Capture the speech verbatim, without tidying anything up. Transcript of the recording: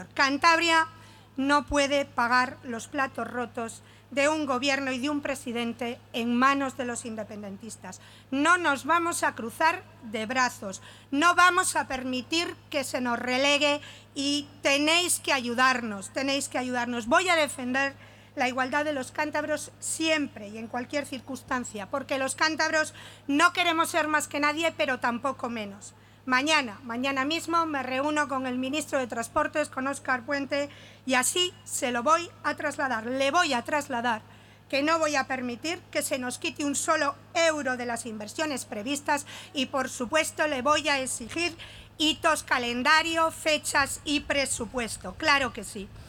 Cantabria no puede pagar los platos rotos de un gobierno y de un presidente en manos de los independentistas. No nos vamos a cruzar de brazos, no vamos a permitir que se nos relegue y tenéis que ayudarnos, tenéis que ayudarnos. Voy a defender la igualdad de los cántabros siempre y en cualquier circunstancia, porque los cántabros no queremos ser más que nadie, pero tampoco menos. Mañana, mañana mismo me reúno con el ministro de Transportes, con Óscar Puente, y así se lo voy a trasladar. Le voy a trasladar que no voy a permitir que se nos quite un solo euro de las inversiones previstas y, por supuesto, le voy a exigir hitos, calendario, fechas y presupuesto. Claro que sí.